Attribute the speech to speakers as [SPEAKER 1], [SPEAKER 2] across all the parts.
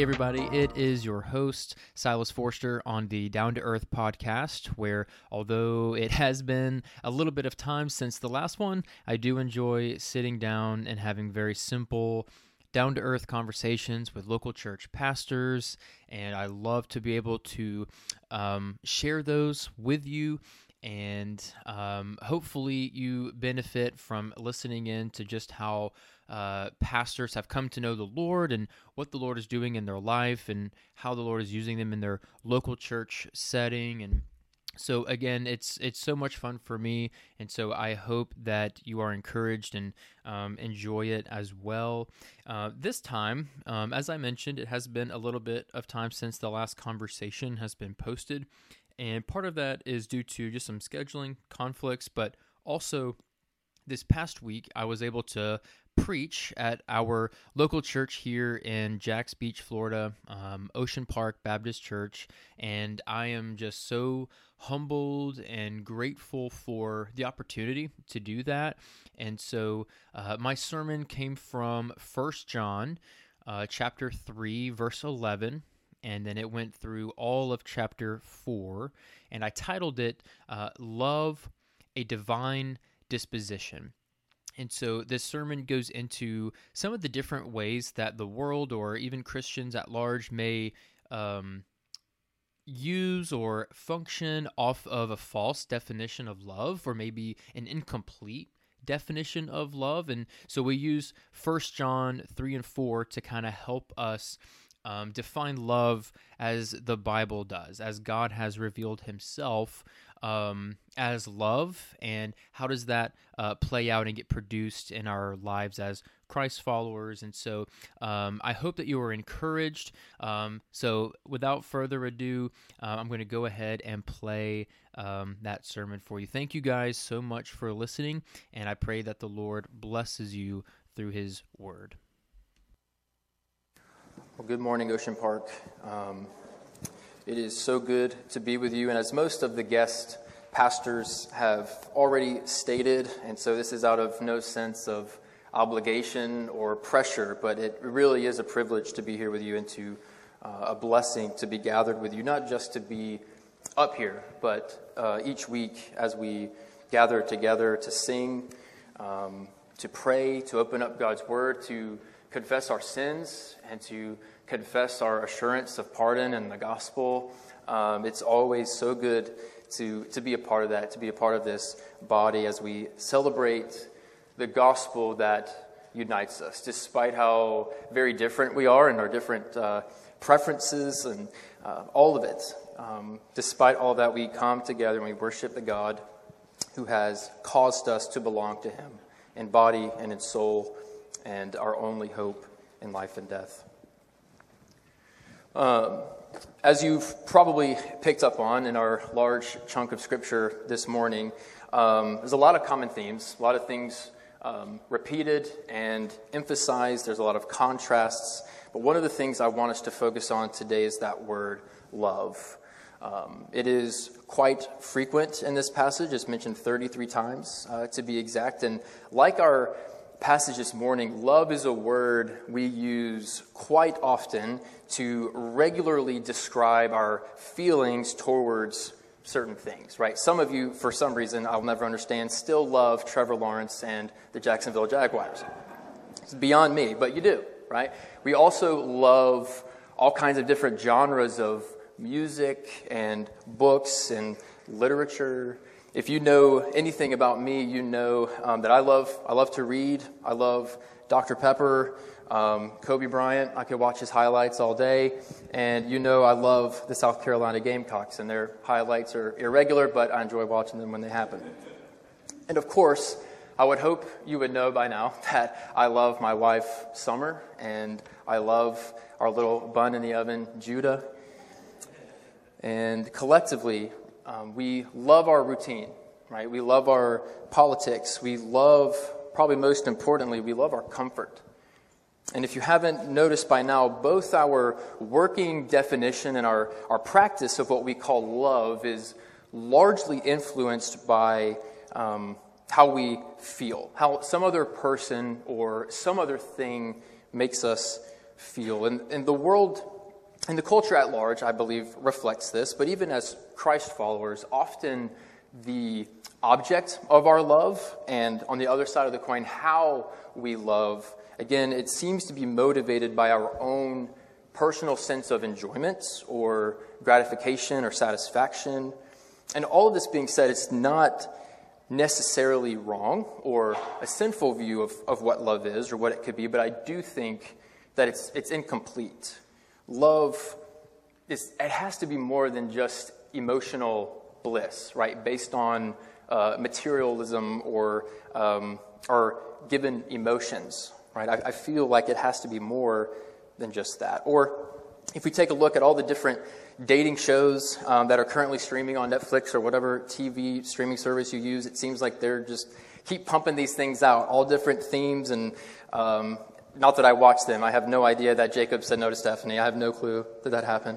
[SPEAKER 1] everybody, it is your host, Silas Forster, on the Down to Earth podcast, where although it has been a little bit of time since the last one, I do enjoy sitting down and having very simple, down-to-earth conversations with local church pastors, and I love to be able to share those with you. And hopefully you benefit from listening in to just how pastors have come to know the Lord and what the Lord is doing in their life and how the Lord is using them in their local church setting. And so again, it's so much fun for me, and so I hope that you are encouraged and enjoy it as well. This time, as I mentioned, it has been a little bit of time since the last conversation has been posted. And part of that is due to just some scheduling conflicts, but also this past week I was able to preach at our local church here in Jacks Beach, Florida, Ocean Park Baptist Church, and I am just so humbled and grateful for the opportunity to do that. And so my sermon came from 1 John chapter 3, verse 11, and then it went through all of chapter 4, and I titled it, Love, a Divine Disposition. And so this sermon goes into some of the different ways that the world or even Christians at large may use or function off of a false definition of love, or maybe an incomplete definition of love. And so we use 1 John 3 and 4 to kind of help us define love as the Bible does, as God has revealed himself as love, and how does that play out and get produced in our lives as Christ followers. And so I hope that you are encouraged. So without further ado, I'm going to go ahead and play that sermon for you. Thank you guys so much for listening, and I pray that the Lord blesses you through his word.
[SPEAKER 2] Well, good morning, Ocean Park. It is so good to be with you, and as most of the guest pastors have already stated, and so this is out of no sense of obligation or pressure, but it really is a privilege to be here with you and to a blessing to be gathered with you, not just to be up here, but each week as we gather together to sing, to pray, to open up God's Word, to confess our sins and to confess our assurance of pardon and the gospel. It's always so good to be a part of that, to be a part of this body as we celebrate the gospel that unites us, despite how very different we are and our different preferences and all of it. Despite all that, we come together and we worship the God who has caused us to belong to him in body and in soul, and our only hope in life and death. As you've probably picked up on in our large chunk of Scripture this morning, there's a lot of common themes, a lot of things repeated and emphasized. There's a lot of contrasts. But one of the things I want us to focus on today is that word, love. It is quite frequent in this passage. It's mentioned 33 times to be exact. And like our passage this morning, love is a word we use quite often to regularly describe our feelings towards certain things, right? Some of you, for some reason I'll never understand, still love Trevor Lawrence and the Jacksonville Jaguars. It's beyond me, but you do, right? We also love all kinds of different genres of music and books and literature. If you know anything about me, you know that I love to read. I love Dr. Pepper, Kobe Bryant. I could watch his highlights all day. And you know I love the South Carolina Gamecocks, and their highlights are irregular, but I enjoy watching them when they happen. And of course, I would hope you would know by now that I love my wife, Summer, and I love our little bun in the oven, Judah. And collectively, we love our routine, right? We love our politics. We love, probably most importantly, we love our comfort. And if you haven't noticed by now, both our working definition and our practice of what we call love is largely influenced by how we feel, how some other person or some other thing makes us feel. And the world And the culture at large, I believe, reflects this. But even as Christ followers, often the object of our love and on the other side of the coin, how we love, again, it seems to be motivated by our own personal sense of enjoyment or gratification or satisfaction. And all of this being said, it's not necessarily wrong or a sinful view of what love is or what it could be, but I do think that it's incomplete. Love, it has to be more than just emotional bliss, right? Based on materialism or given emotions, right? I feel like it has to be more than just that. Or if we take a look at all the different dating shows that are currently streaming on Netflix or whatever TV streaming service you use, it seems like they're just keep pumping these things out, all different themes and not that I watched them. I have no idea that Jacob said no to Stephanie. I have no clue that happened.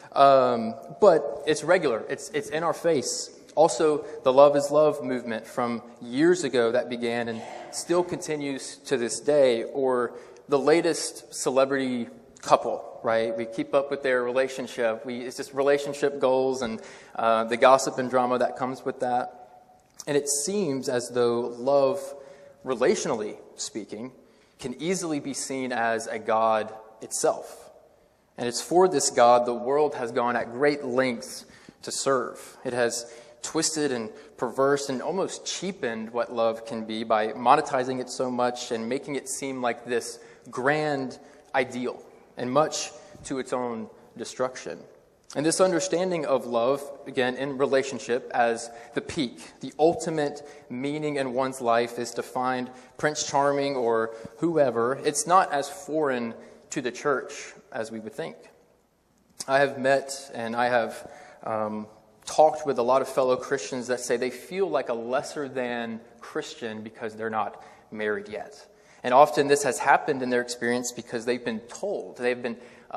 [SPEAKER 2] But it's regular. It's in our face. Also, the Love is Love movement from years ago that began and still continues to this day, or the latest celebrity couple, right? We keep up with their relationship. It's just relationship goals and the gossip and drama that comes with that. And it seems as though love, relationally speaking, can easily be seen as a god itself. And it's for this god the world has gone at great lengths to serve. It has twisted and perverse and almost cheapened what love can be by monetizing it so much and making it seem like this grand ideal, and much to its own destruction. And this understanding of love, again, in relationship as the peak, the ultimate meaning in one's life is to find Prince Charming or whoever. It's not as foreign to the church as we would think. I have met and I have talked with a lot of fellow Christians that say they feel like a lesser than Christian because they're not married yet. And often this has happened in their experience because they've been told, they've been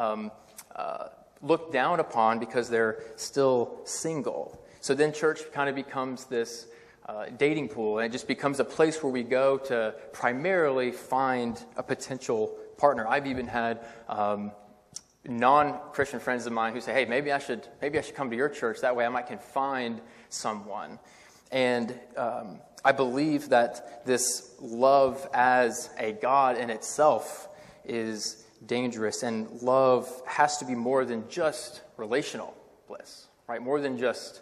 [SPEAKER 2] looked down upon because they're still single. So then church kind of becomes this dating pool, and it just becomes a place where we go to primarily find a potential partner. I've even had non-Christian friends of mine who say, hey, maybe I should come to your church. That way I might can find someone. And I believe that this love as a god in itself is dangerous, and love has to be more than just relational bliss, right? More than just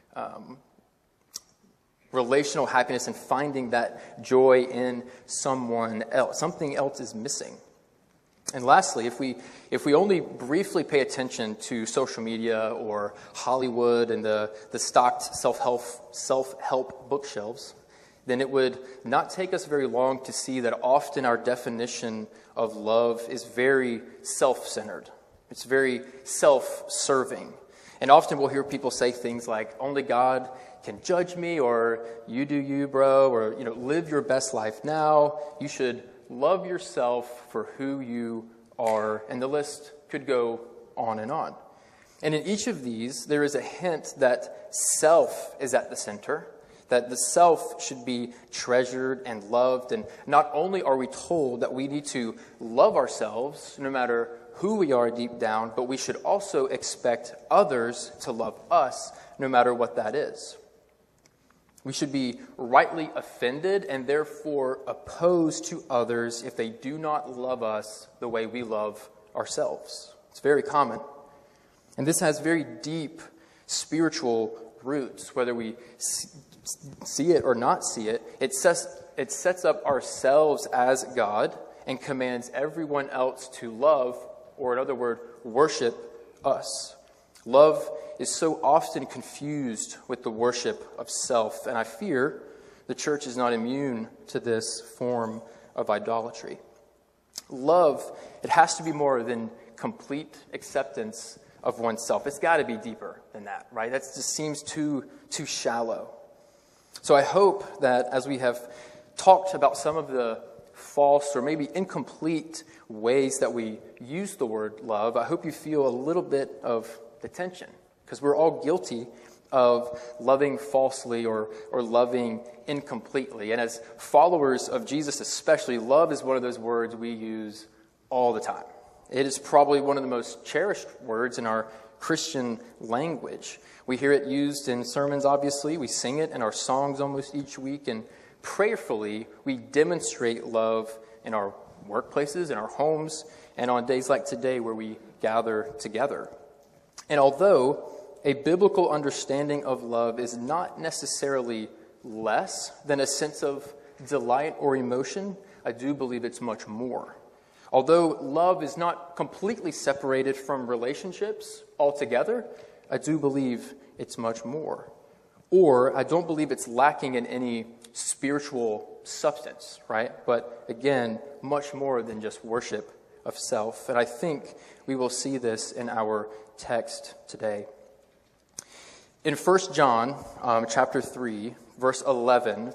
[SPEAKER 2] relational happiness and finding that joy in someone else. Something else is missing. And lastly, if we only briefly pay attention to social media or Hollywood and the stocked self-help bookshelves, then it would not take us very long to see that often our definition of love is very self-centered. It's very self-serving. And often we'll hear people say things like, only God can judge me, or you do you, bro, or, live your best life now. You should love yourself for who you are. And the list could go on and on. And in each of these, there is a hint that self is at the center, that the self should be treasured and loved. And not only are we told that we need to love ourselves no matter who we are deep down, but we should also expect others to love us no matter what that is. We should be rightly offended and therefore opposed to others if they do not love us the way we love ourselves. It's very common. And this has very deep spiritual roots, whether we see it or not see it. It sets up ourselves as God and commands everyone else to love, or in other words, worship us. Love is so often confused with the worship of self, and I fear the church is not immune to this form of idolatry. Love, it has to be more than complete acceptance of oneself. It's got to be deeper than that, right? That just seems too shallow. So I hope that as we have talked about some of the false or maybe incomplete ways that we use the word love, I hope you feel a little bit of the tension, because we're all guilty of loving falsely or loving incompletely. And as followers of Jesus especially, love is one of those words we use all the time. It is probably one of the most cherished words in our Christian language. We hear it used in sermons, obviously. We sing it in our songs almost each week. And prayerfully, we demonstrate love in our workplaces, in our homes, and on days like today where we gather together. And although a biblical understanding of love is not necessarily less than a sense of delight or emotion, I do believe it's much more. Although love is not completely separated from relationships altogether, I do believe it's much more. Or I don't believe it's lacking in any spiritual substance, right? But again, much more than just worship of self. And I think we will see this in our text today. In 1 John chapter 3, verse 11,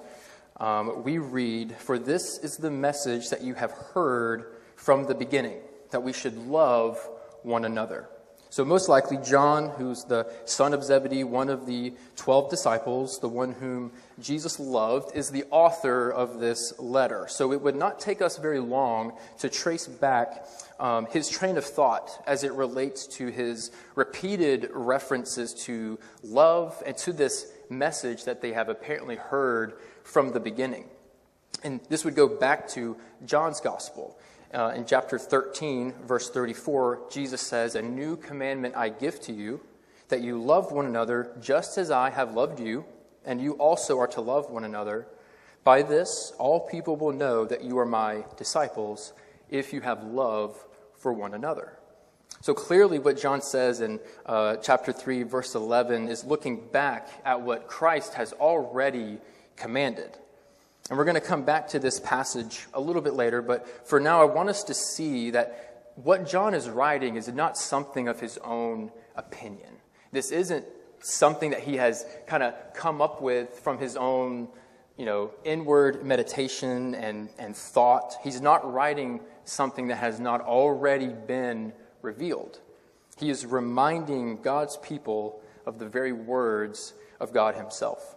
[SPEAKER 2] we read, "For this is the message that you have heard from the beginning, that we should love one another." So most likely John, who's the son of Zebedee, one of the 12 disciples, the one whom Jesus loved, is the author of this letter. So it would not take us very long to trace back his train of thought as it relates to his repeated references to love and to this message that they have apparently heard from the beginning. And this would go back to John's gospel. In chapter 13, verse 34, Jesus says, "A new commandment I give to you, that you love one another just as I have loved you, and you also are to love one another. By this, all people will know that you are my disciples, if you have love for one another." So clearly what John says in chapter 3, verse 11, is looking back at what Christ has already commanded. And we're going to come back to this passage a little bit later, but for now I want us to see that what John is writing is not something of his own opinion. This isn't something that he has kind of come up with from his own, inward meditation and thought. He's not writing something that has not already been revealed. He is reminding God's people of the very words of God himself.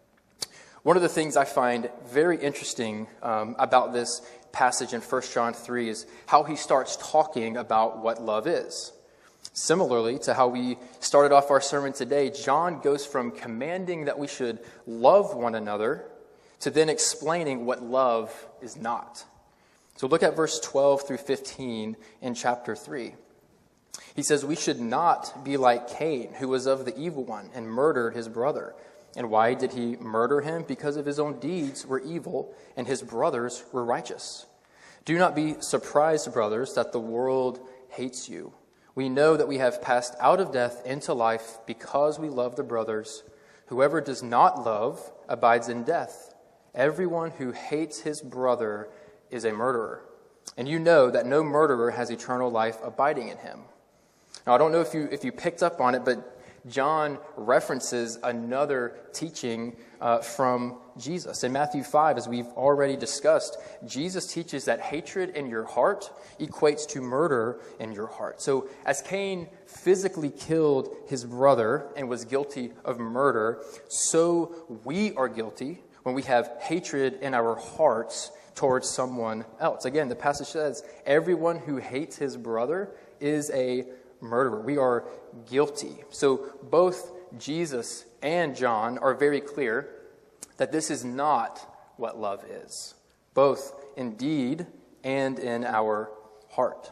[SPEAKER 2] One of the things I find very interesting about this passage in 1 John 3 is how he starts talking about what love is. Similarly to how we started off our sermon today, John goes from commanding that we should love one another to then explaining what love is not. So look at verse 12 through 15 in chapter 3. He says, "We should not be like Cain, who was of the evil one and murdered his brother. And why did he murder him? Because of his own deeds were evil, and his brothers were righteous. Do not be surprised, brothers, that the world hates you. We know that we have passed out of death into life because we love the brothers. Whoever does not love abides in death. Everyone who hates his brother is a murderer. And you know that no murderer has eternal life abiding in him." Now, I don't know if you picked up on it, but John references another teaching from Jesus. In Matthew 5, as we've already discussed, Jesus teaches that hatred in your heart equates to murder in your heart. So as Cain physically killed his brother and was guilty of murder, so we are guilty when we have hatred in our hearts towards someone else. Again, the passage says, everyone who hates his brother is a murderer. We are guilty. So both Jesus and John are very clear that this is not what love is, both in deed and in our heart.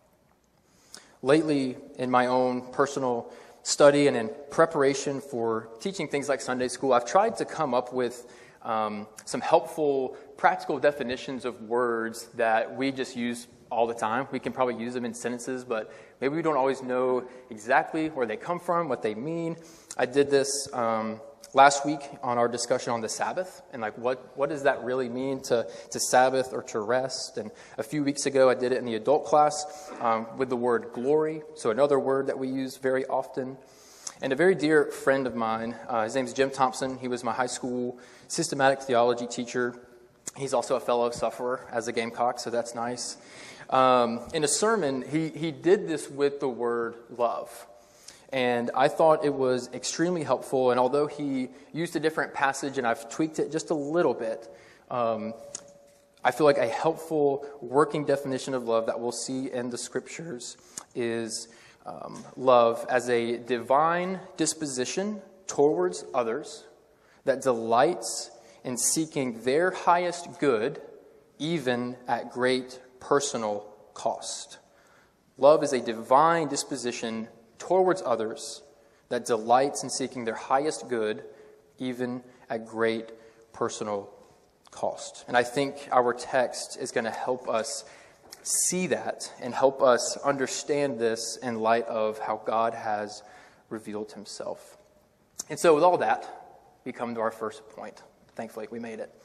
[SPEAKER 2] Lately, in my own personal study and in preparation for teaching things like Sunday school, I've tried to come up with some helpful practical definitions of words that we just use all the time. We can probably use them in sentences, but maybe we don't always know exactly where they come from, what they mean. I did this last week on our discussion on the Sabbath, and what does that really mean to Sabbath or to rest? And a few weeks ago, I did it in the adult class with the word glory, so another word that we use very often. And a very dear friend of mine, his name's Jim Thompson. He was my high school systematic theology teacher. He's also a fellow sufferer as a Gamecock, so that's nice. In a sermon, he did this with the word love. And I thought it was extremely helpful. And although he used a different passage and I've tweaked it just a little bit, I feel like a helpful working definition of love that we'll see in the scriptures is love as a divine disposition towards others that delights in seeking their highest good, even at great personal cost. Love is a divine disposition towards others that delights in seeking their highest good, even at great personal cost. And I think our text is going to help us see that and help us understand this in light of how God has revealed himself. And so with all that, we come to our first point. Thankfully, we made it.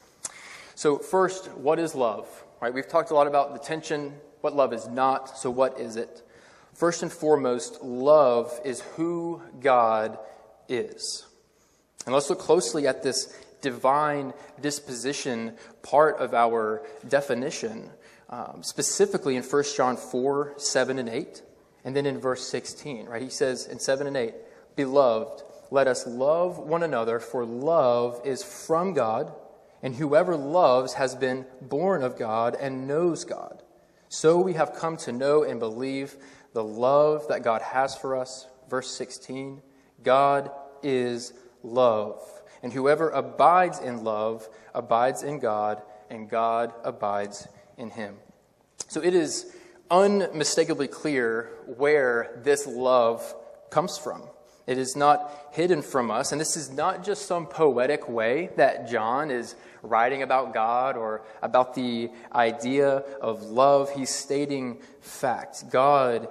[SPEAKER 2] So first, what is love? Right? We've talked a lot about the tension, what love is not, so what is it? First and foremost, love is who God is. And let's look closely at this divine disposition part of our definition, specifically in 1 John 4, 7 and 8, and then in verse 16. Right? He says in 7 and 8, "Beloved, let us love one another, for love is from God, and whoever loves has been born of God and knows God. So we have come to know and believe the love that God has for us." Verse 16, "God is love, and whoever abides in love abides in God, and God abides in him." So it is unmistakably clear where this love comes from. It is not hidden from us, and this is not just some poetic way that John is writing about God or about the idea of love. He's stating fact. God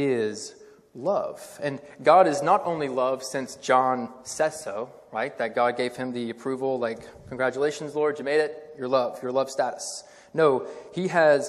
[SPEAKER 2] is love. And God is not only love since John says so, right? That God gave him the approval, like, congratulations, Lord, you made it, your love status. No, he has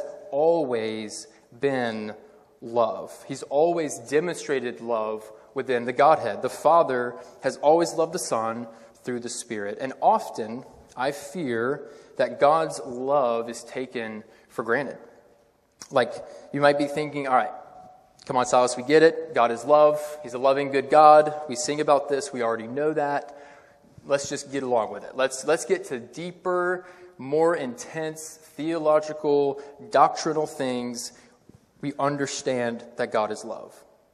[SPEAKER 2] always been love. He's always demonstrated love within the Godhead. The Father has always loved the Son through the Spirit. And often, I fear that God's love is taken for granted. Like, you might be thinking, all right, come on, Silas, we get it. God is love. He's a loving, good God. We sing about this. We already know that. Let's just get along with it. Let's get to deeper, more intense, theological, doctrinal things. We understand that God is love.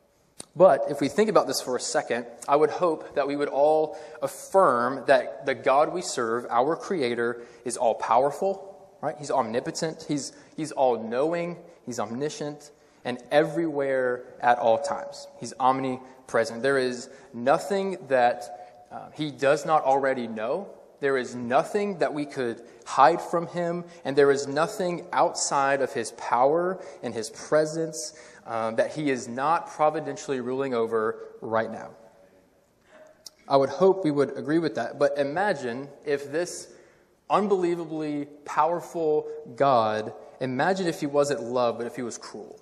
[SPEAKER 2] But if we think about this for a second, I would hope that we would all affirm that the God we serve, our Creator, is all-powerful, right? He's omnipotent. He's all-knowing. He's omniscient. And everywhere at all times. He's omnipresent. There is nothing that he does not already know. There is nothing that we could hide from him. And there is nothing outside of his power and his presence that he is not providentially ruling over right now. I would hope we would agree with that. But imagine if this unbelievably powerful God, imagine if he wasn't love, but if he was cruel.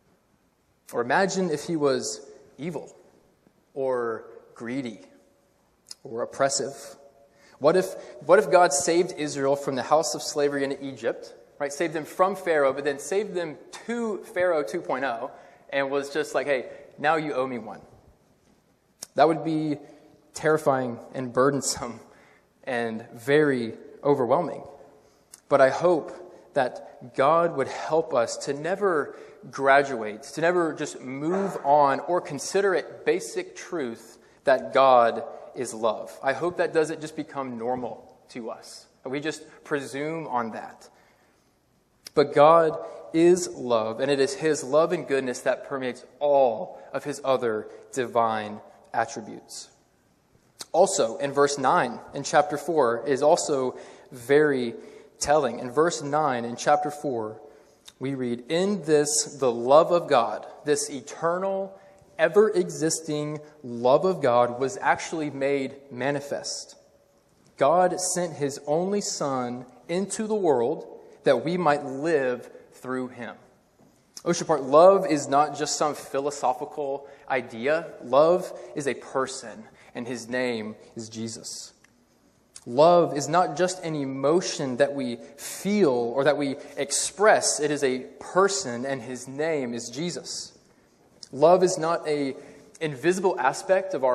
[SPEAKER 2] Or imagine if he was evil or greedy or oppressive. What if God saved Israel from the house of slavery in Egypt, right? Saved them from Pharaoh, but then saved them to Pharaoh 2.0 and was just like, hey, now you owe me one. That would be terrifying and burdensome and very overwhelming. But I hope that God would help us to never graduate, to never just move on or consider it basic truth that God is love. I hope that doesn't just become normal to us. We just presume on that. But God is love, and it is his love and goodness that permeates all of his other divine attributes. Also, in verse 9 in chapter 4 is also very telling. In verse 9 in chapter 4, we read, "In this, the love of God," this eternal, ever-existing love of God, was actually made manifest. God sent his only Son into the world that we might live through him. Ocean Park, love is not just some philosophical idea. Love is a person, and his name is Jesus. Love is not just an emotion that we feel or that we express. It is a person, and his name is Jesus. Love is not an invisible aspect of our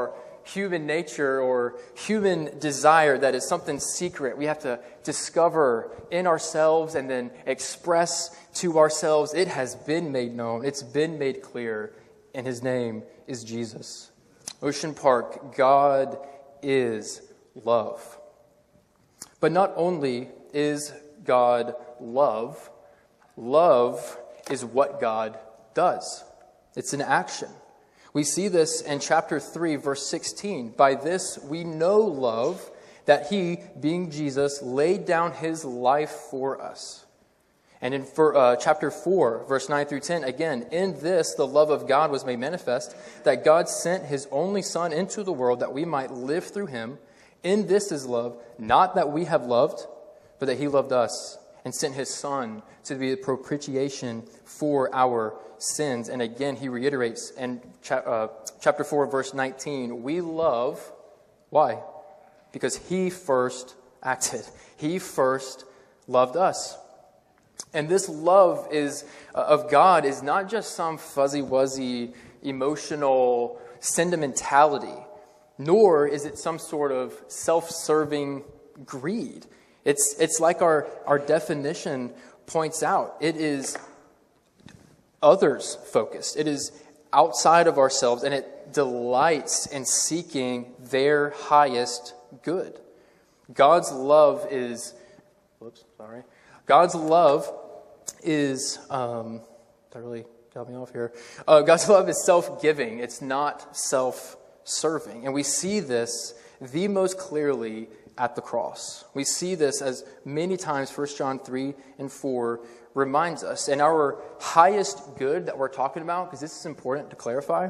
[SPEAKER 2] human nature or human desire that is something secret we have to discover in ourselves and then express to ourselves. It has been made known. It's been made clear, and his name is Jesus. Ocean Park, God is love. But not only is God love, love is what God does. It's an action. We see this in chapter 3, verse 16. By this we know love, that he, being Jesus, laid down his life for us. And in chapter 4, verse 9 through 10, again, in this the love of God was made manifest, that God sent his only Son into the world that we might live through him. In this is love, not that we have loved, but that he loved us and sent his Son to be the propitiation for our sins. And again, he reiterates in chapter 4, verse 19, we love, why? Because he first acted. He first loved us. And this love of God is not just some fuzzy-wuzzy emotional sentimentality, nor is it some sort of self-serving greed. It's like our definition points out. It is others-focused. It is outside of ourselves, and it delights in seeking their highest good. God's love is... God's love is... that really got me off here. God's love is self-giving. It's not self-serving. And we see this the most clearly at the cross. We see this as many times 1 John 3 and 4 reminds us. And our highest good that we're talking about, because this is important to clarify,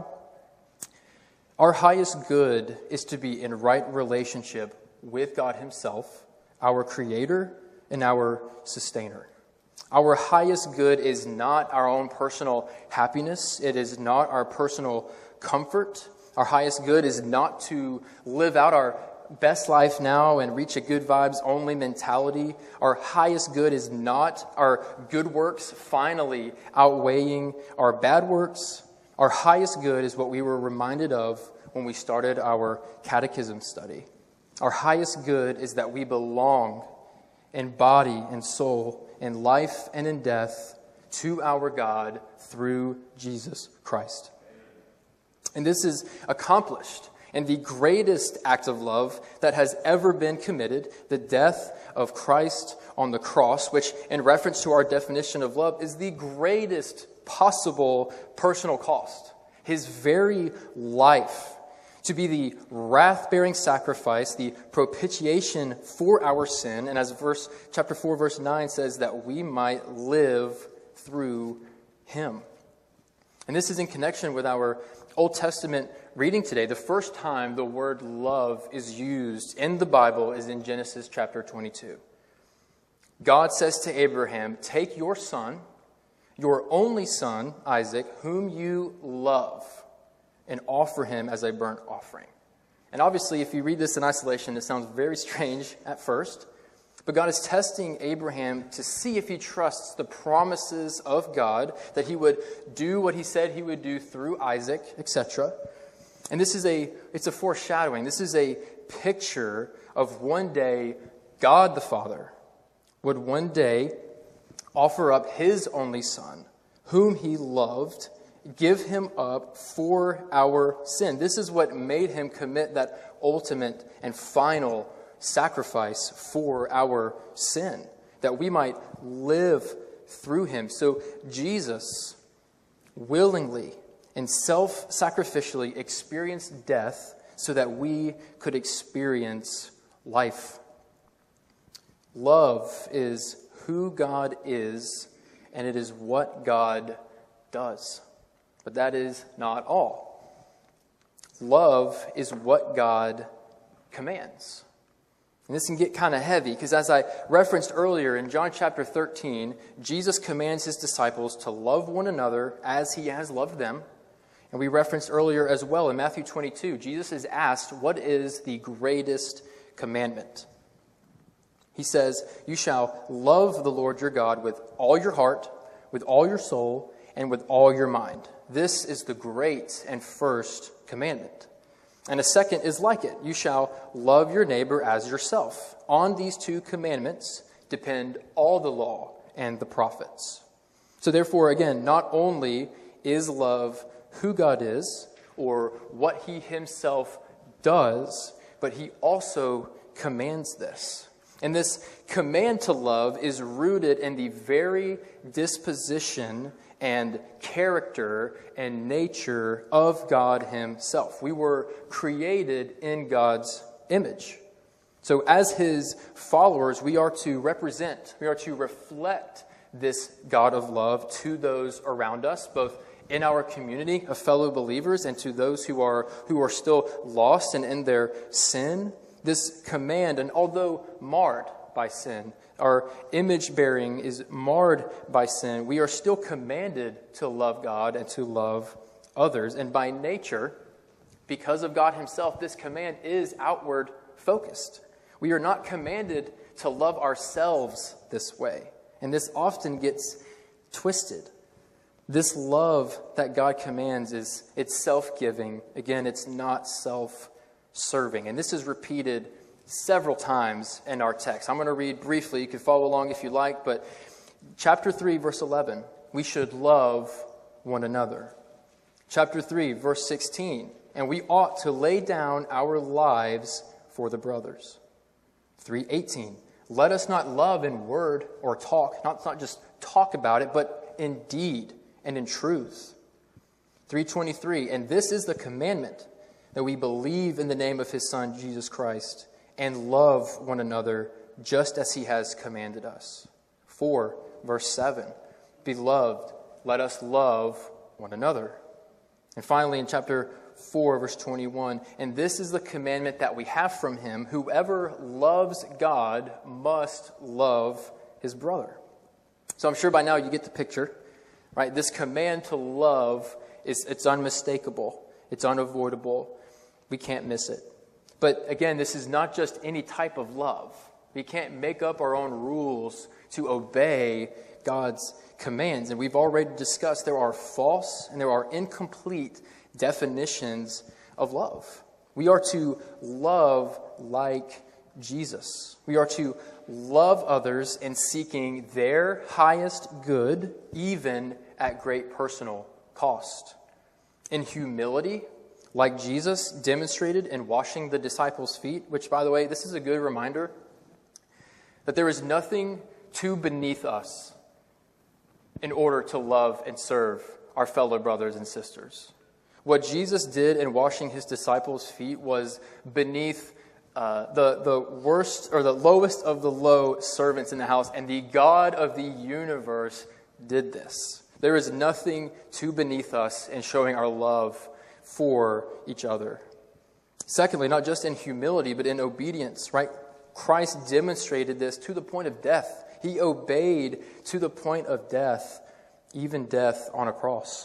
[SPEAKER 2] our highest good is to be in right relationship with God himself, our Creator and our Sustainer. Our highest good is not our own personal happiness. It is not our personal comfort. Our highest good is not to live out our best life now and reach a good vibes only mentality. Our highest good is not our good works finally outweighing our bad works. Our highest good is what we were reminded of when we started our catechism study. Our highest good is that we belong in body and soul, in life and in death, to our God through Jesus Christ. And this is accomplished in the greatest act of love that has ever been committed, the death of Christ on the cross, which in reference to our definition of love is the greatest possible personal cost. His very life to be the wrath-bearing sacrifice, the propitiation for our sin, and as chapter 4, verse 9 says, that we might live through him. And this is in connection with our Old Testament reading today. The first time the word love is used in the Bible is in Genesis chapter 22. God says to Abraham, take your son, your only son, Isaac, whom you love, and offer him as a burnt offering. And obviously, if you read this in isolation, it sounds very strange at first. But God is testing Abraham to see if he trusts the promises of God, that he would do what he said he would do through Isaac, etc. And it's a foreshadowing. This is a picture of one day God the Father would one day offer up his only son, whom he loved, give him up for our sin. This is what made him commit that ultimate and final sacrifice for our sin, that we might live through him. So Jesus willingly and self-sacrificially experienced death so that we could experience life. Love is who God is, and it is what God does. But that is not all. Love is what God commands. And this can get kind of heavy because as I referenced earlier in John chapter 13, Jesus commands his disciples to love one another as he has loved them. And we referenced earlier as well in Matthew 22, Jesus is asked, what is the greatest commandment? He says, you shall love the Lord your God with all your heart, with all your soul, and with all your mind. This is the great and first commandment. And a second is like it. You shall love your neighbor as yourself. On these two commandments depend all the law and the prophets. So therefore, again, not only is love who God is or what he himself does, but he also commands this. And this command to love is rooted in the very disposition and character and nature of God himself. We were created in God's image. So as his followers, we are to represent, we are to reflect this God of love to those around us, both in our community of fellow believers and to those who are still lost and in their sin. This command, and although marred by sin, our image bearing is marred by sin, we are still commanded to love God and to love others. And by nature, because of God himself, this command is outward focused. We are not commanded to love ourselves this way. And this often gets twisted. This love that God commands it's self-giving. Again, it's not self-serving. And this is repeated several times in our text. I'm going to read briefly. You can follow along if you like. But chapter 3, verse 11, we should love one another. Chapter 3, verse 16, and we ought to lay down our lives for the brothers. 3:18, let us not love in word or talk, not just talk about it, but in deed and in truth. 3:23, and this is the commandment, that we believe in the name of his Son, Jesus Christ, and love one another just as he has commanded us. 4, verse 7, beloved, let us love one another. And finally, in chapter 4, verse 21, and this is the commandment that we have from him, whoever loves God must love his brother. So I'm sure by now you get the picture, right? This command to love, it's unmistakable. It's unavoidable. We can't miss it. But again, this is not just any type of love. We can't make up our own rules to obey God's commands. And we've already discussed there are false and there are incomplete definitions of love. We are to love like Jesus. We are to love others in seeking their highest good, even at great personal cost. In humility, like Jesus demonstrated in washing the disciples' feet, which, by the way, this is a good reminder that there is nothing too beneath us in order to love and serve our fellow brothers and sisters. What Jesus did in washing his disciples' feet was beneath the worst or the lowest of the low servants in the house, and the God of the universe did this. There is nothing too beneath us in showing our love for each other. Secondly, not just in humility, but in obedience, right? Christ demonstrated this to the point of death. He obeyed to the point of death, even death on a cross.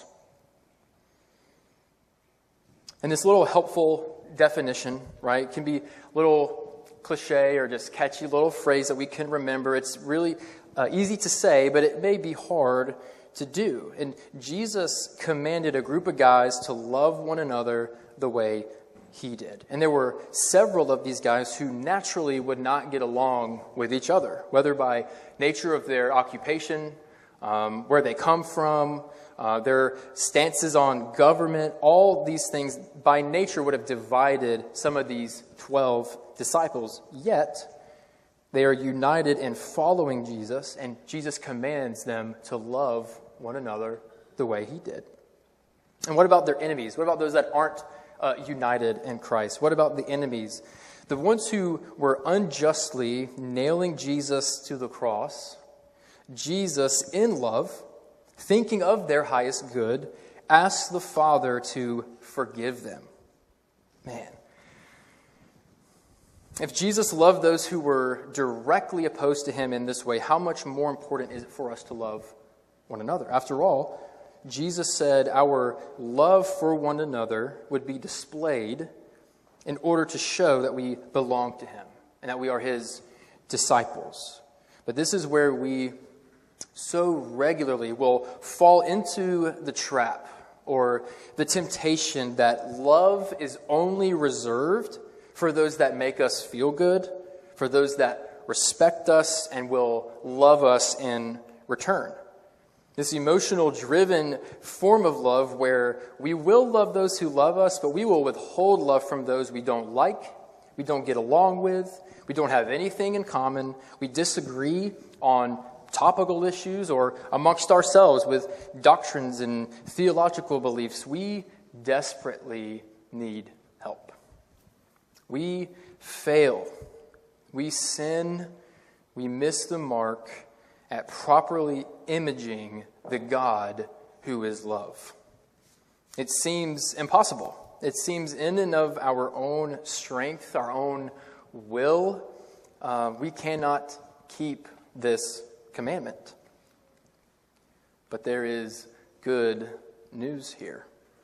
[SPEAKER 2] And this little helpful definition, right, can be a little cliche or just catchy little phrase that we can remember. It's really easy to say, but it may be hard to do. And Jesus commanded a group of guys to love one another the way he did. And there were several of these guys who naturally would not get along with each other, whether by nature of their occupation, where they come from, their stances on government. All these things by nature would have divided some of these 12 disciples. Yet, they are united in following Jesus, and Jesus commands them to love one another the way he did. And what about their enemies? What about those that aren't united in Christ? What about the enemies? The ones who were unjustly nailing Jesus to the cross, Jesus, in love, thinking of their highest good, asked the Father to forgive them. Man. If Jesus loved those who were directly opposed to him in this way, how much more important is it for us to love one another? After all, Jesus said our love for one another would be displayed in order to show that we belong to him and that we are his disciples. But this is where we so regularly will fall into the trap or the temptation that love is only reserved for those that make us feel good, for those that respect us and will love us in return. This emotional-driven form of love where we will love those who love us, but we will withhold love from those we don't like, we don't get along with, we don't have anything in common, we disagree on topical issues or amongst ourselves with doctrines and theological beliefs. We desperately need help. We fail. We sin. We miss the mark at properly imaging the God who is love. It seems impossible. It seems in and of our own strength, our own will, we cannot keep this commandment. But there is good news here.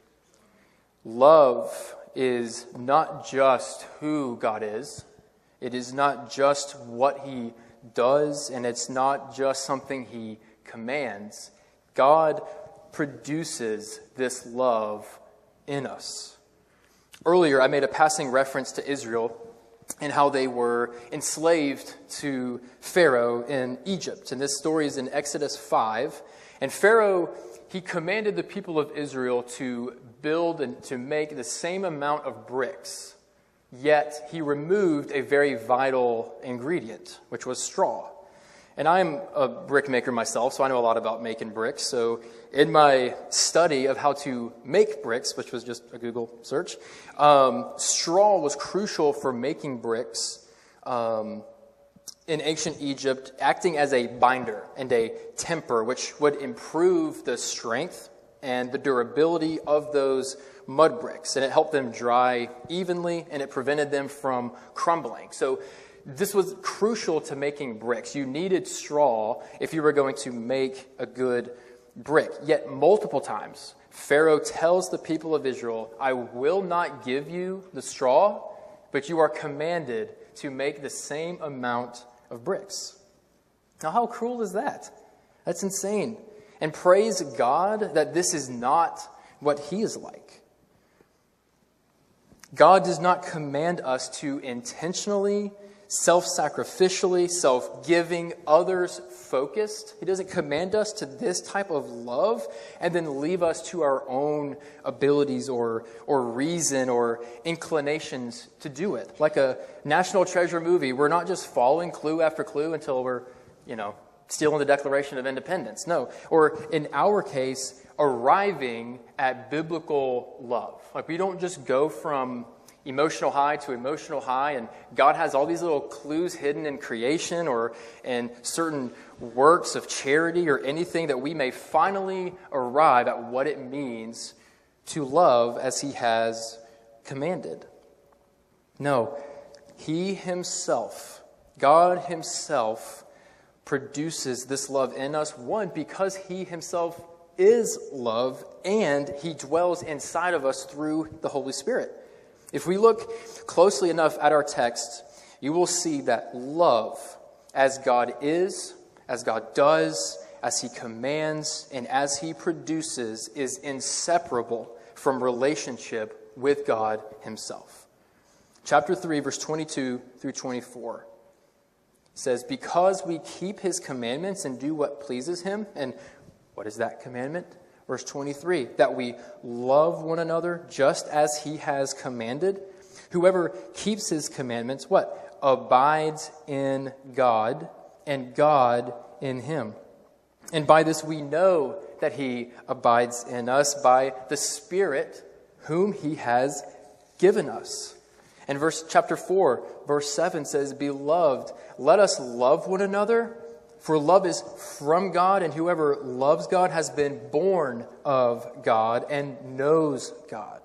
[SPEAKER 2] Love is not just who God is. It is not just what He does, and it's not just something He commands. God produces this love in us. Earlier, I made a passing reference to Israel and how they were enslaved to Pharaoh in Egypt. And this story is in Exodus 5. And Pharaoh, he commanded the people of Israel to build and to make the same amount of bricks. Yet he removed a very vital ingredient, which was straw. And I'm a brick maker myself, so I know a lot about making bricks. So in my study of how to make bricks, which was just a Google search, straw was crucial for making bricks in ancient Egypt, acting as a binder and a temper, which would improve the strength and the durability of those mud bricks. And it helped them dry evenly, and it prevented them from crumbling. So this was crucial to making bricks. You needed straw if you were going to make a good brick. Yet multiple times, Pharaoh tells the people of Israel, I will not give you the straw, but you are commanded to make the same amount of bricks. Now, how cruel is that? That's insane. And praise God that this is not what He is like. God does not command us to intentionally, self-sacrificially, self-giving, others-focused. He doesn't command us to this type of love and then leave us to our own abilities or reason or inclinations to do it. Like a National Treasure movie, we're not just following clue after clue until we're, stealing the Declaration of Independence. No. Or in our case, arriving at biblical love. Like we don't just go from emotional high to emotional high, and God has all these little clues hidden in creation or in certain works of charity or anything that we may finally arrive at what it means to love as He has commanded. No, He Himself, God Himself, produces this love in us, one, because He Himself is love, and He dwells inside of us through the Holy Spirit. If we look closely enough at our text, you will see that love, as God is, as God does, as He commands, and as He produces, is inseparable from relationship with God Himself. Chapter 3, verse 22 through 24 says, because we keep His commandments and do what pleases Him. And what is that commandment? Verse 23, that we love one another just as He has commanded. Whoever keeps His commandments, what? Abides in God, and God in him. And by this we know that He abides in us, by the Spirit whom He has given us. And chapter 4, verse 7 says, Beloved, let us love one another, for love is from God, and whoever loves God has been born of God and knows God.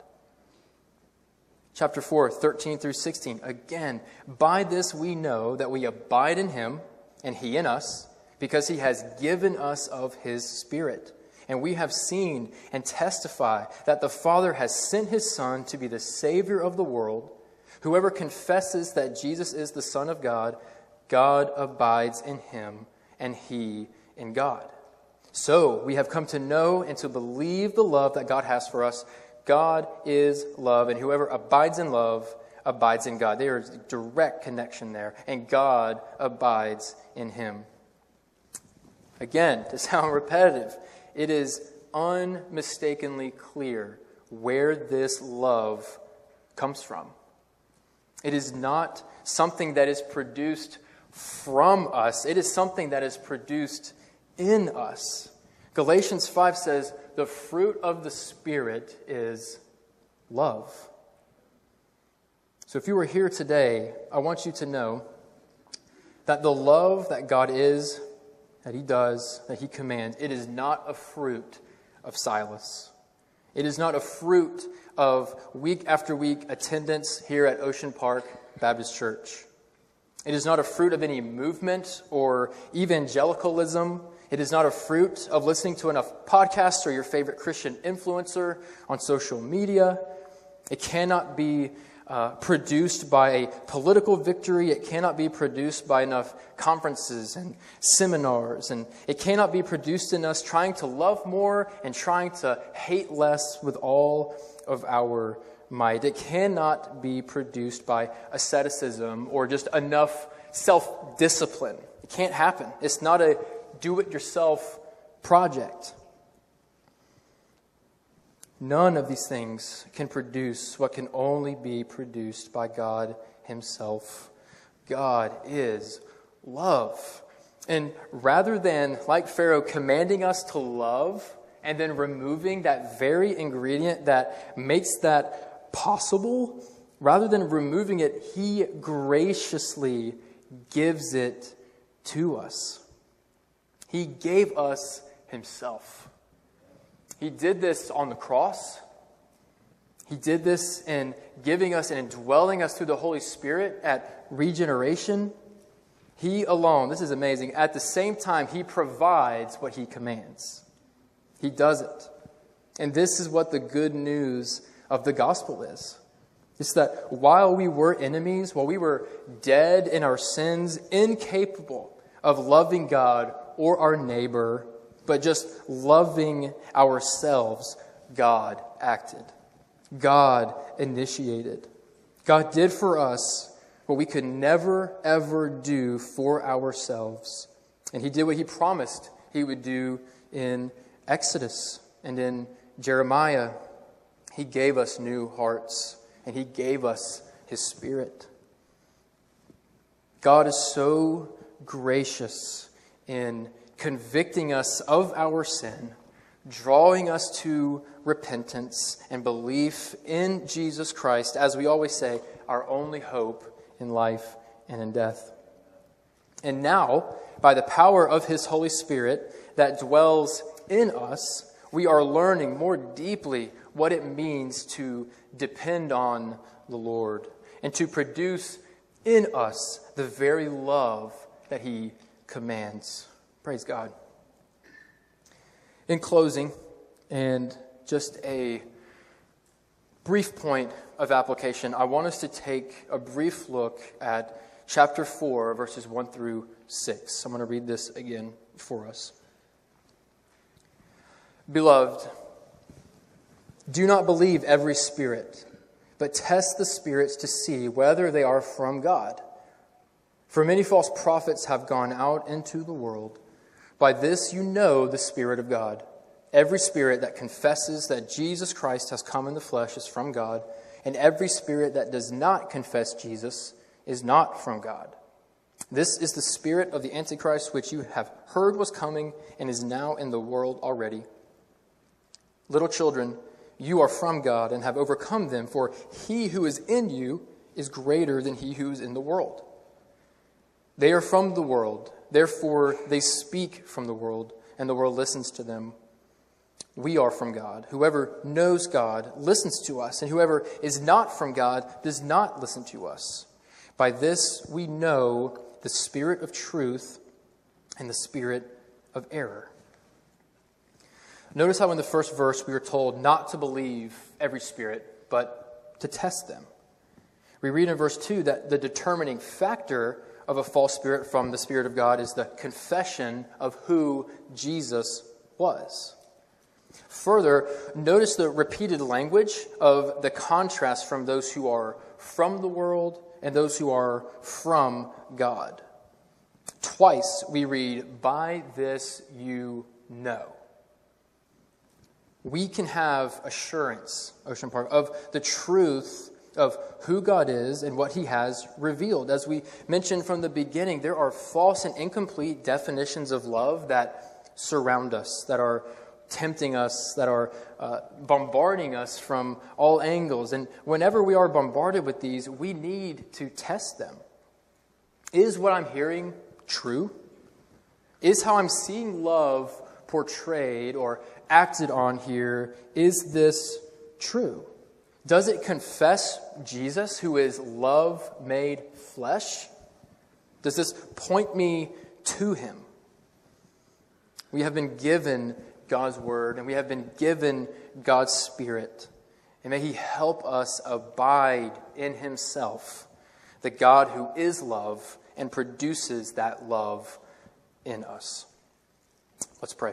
[SPEAKER 2] Chapter 4, 13 through 16, again, by this we know that we abide in Him, and He in us, because He has given us of His Spirit. And we have seen and testify that the Father has sent His Son to be the Savior of the world. Whoever confesses that Jesus is the Son of God, God abides in him, and He in God. So we have come to know and to believe the love that God has for us. God is love, and whoever abides in love abides in God. There is a direct connection there, and God abides in him. Again, to sound repetitive, it is unmistakably clear where this love comes from. It is not something that is produced from us. It is something that is produced in us. Galatians 5 says, the fruit of the Spirit is love. So if you are here today, I want you to know that the love that God is, that he does, that he commands, it is not a fruit of Silas. It is not a fruit of week after week attendance here at Ocean Park Baptist Church. It is not a fruit of any movement or evangelicalism. It is not a fruit of listening to enough podcasts or your favorite Christian influencer on social media. It cannot be produced by a political victory. It cannot be produced by enough conferences and seminars. And it cannot be produced in us trying to love more and trying to hate less with all of our might. It cannot be produced by asceticism or just enough self-discipline. It can't happen. It's not a do-it-yourself project. None of these things can produce what can only be produced by God himself. God is love. And rather than, like Pharaoh, commanding us to love and then removing that very ingredient that makes that possible, rather than removing it, he graciously gives it to us. He gave us himself. He did this on the cross. He did this in giving us and indwelling us through the Holy Spirit at regeneration. He alone, this is amazing, at the same time, he provides what he commands. He does it. And this is what the good news of the gospel is. It's that while we were enemies, while we were dead in our sins, incapable of loving God or our neighbor, but just loving ourselves, God acted. God initiated. God did for us what we could never, ever do for ourselves. And he did what he promised he would do in Exodus and in Jeremiah. He gave us new hearts, and he gave us his Spirit. God is so gracious in convicting us of our sin, drawing us to repentance and belief in Jesus Christ, as we always say, our only hope in life and in death. And now, by the power of his Holy Spirit that dwells in us, we are learning more deeply what it means to depend on the Lord and to produce in us the very love that he commands. Praise God. In closing, and just a brief point of application, I want us to take a brief look at chapter 4, verses 1 through 6. I'm going to read this again for us. Beloved, do not believe every spirit, but test the spirits to see whether they are from God. For many false prophets have gone out into the world. By this you know the Spirit of God. Every spirit that confesses that Jesus Christ has come in the flesh is from God, and every spirit that does not confess Jesus is not from God. This is the spirit of the Antichrist, which you have heard was coming and is now in the world already. Little children, you are from God and have overcome them, for he who is in you is greater than he who is in the world. They are from the world, therefore they speak from the world, and the world listens to them. We are from God. Whoever knows God listens to us, and whoever is not from God does not listen to us. By this we know the spirit of truth and the spirit of error. Notice how in the first verse we are told not to believe every spirit, but to test them. We read in verse 2 that the determining factor of a false spirit from the Spirit of God is the confession of who Jesus was. Further, notice the repeated language of the contrast from those who are from the world and those who are from God. Twice we read, "By this you know." We can have assurance, Ocean Park, of the truth of who God is and what He has revealed. As we mentioned from the beginning, there are false and incomplete definitions of love that surround us, that are tempting us, that are bombarding us from all angles. And whenever we are bombarded with these, we need to test them. Is what I'm hearing true? Is how I'm seeing love portrayed or acted on here, is this true? Does it confess Jesus, who is love made flesh? Does this point me to Him? We have been given God's Word, and we have been given God's Spirit. And may He help us abide in Himself, the God who is love and produces that love in us. Let's pray.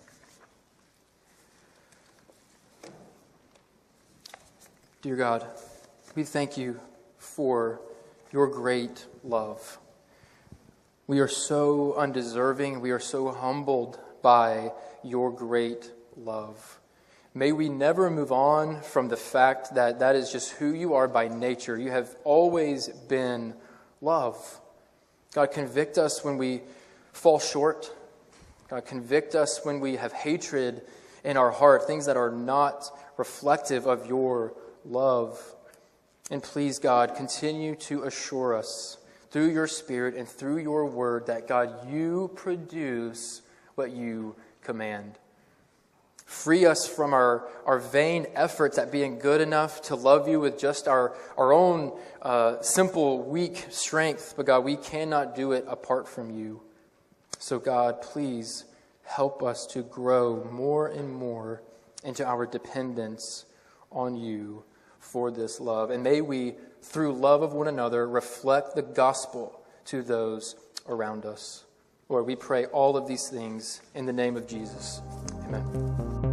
[SPEAKER 2] Dear God, we thank You for Your great love. We are so undeserving. We are so humbled by Your great love. May we never move on from the fact that that is just who You are by nature. You have always been love. God, convict us when we fall short. God, convict us when we have hatred in our heart, things that are not reflective of Your love. And please, God, continue to assure us through Your Spirit and through Your Word that, God, You produce what You command. Free us from our vain efforts at being good enough to love You with just our own simple, weak strength. But God, we cannot do it apart from You. So God, please help us to grow more and more into our dependence on You for this love. And may we, through love of one another, reflect the gospel to those around us. Lord, we pray all of these things in the name of Jesus. Amen.